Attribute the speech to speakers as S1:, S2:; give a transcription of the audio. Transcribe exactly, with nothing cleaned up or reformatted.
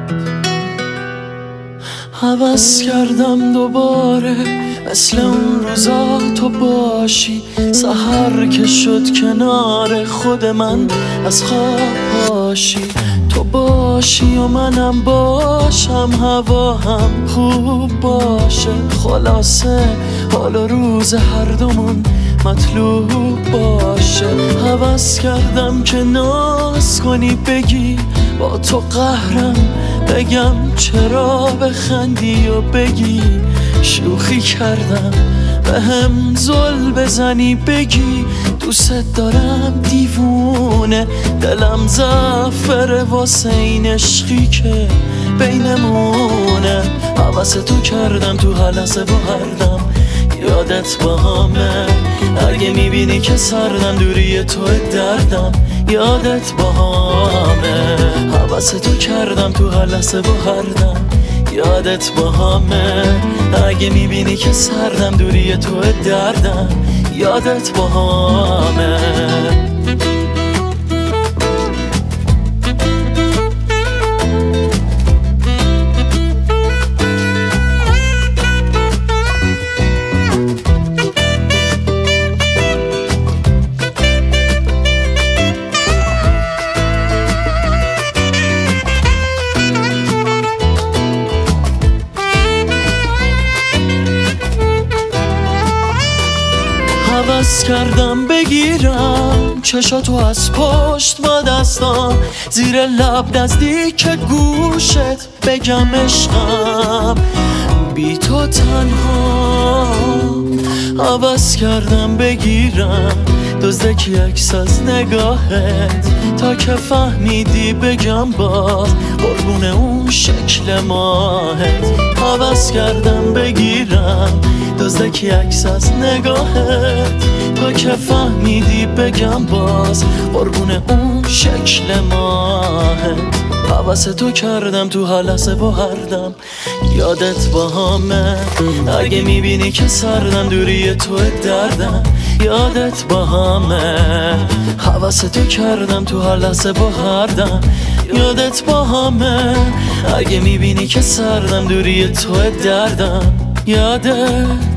S1: هوس کردم دوباره مثل اون روزا تو باشی، سحر که شد کنار خود من از خواب پاشی، تو باشی و منم باشم، هوا هم خوب باشه، خلاصه حال و روز هر دومون مطلوب باشه. هوس کردم که ناز کنی بگی با تو قهرم، بگم چرا بخندی و بگی شوخی کردم، به هم زل بزنی بگی دوست دارم دیوونه، دلم زفره واسه این عشقی که بینمونه. هوس تو کردم تو هر لحظه و هر دم، یادت با همه اگه میبینی که سردم دوری تو دردم، یادت با همه. هوس تو کردم تو هر لحظه و هر دم، یادت با همه اگه میبینی که سردم دوری تو دردم، یادت با همه. هوس کردم بگیرم چشاتو از پشت با دستام، زیر لب نزدیک گوشت بگم عشقم بی تو تنها. هوس کردم بگیرم دزدکی عکس از نگاهت، تا که فهمیدی بگم باز قربون اون شکل ماهت. هوس کردم بگیرم دزدکی عکس از نگاهت، تا که فهمیدی بگم باز قربون اون شکل ماهت. هوس تو کردم تو هر لحظه و هر دم، یادت با همه اگه میبینی که سردم دوری تو دردم، یادت با همه. هوس تو کردم تو هر لحظه و هر دم، یادت با همه اگه میبینی که سردم دوری تو دردم، یادت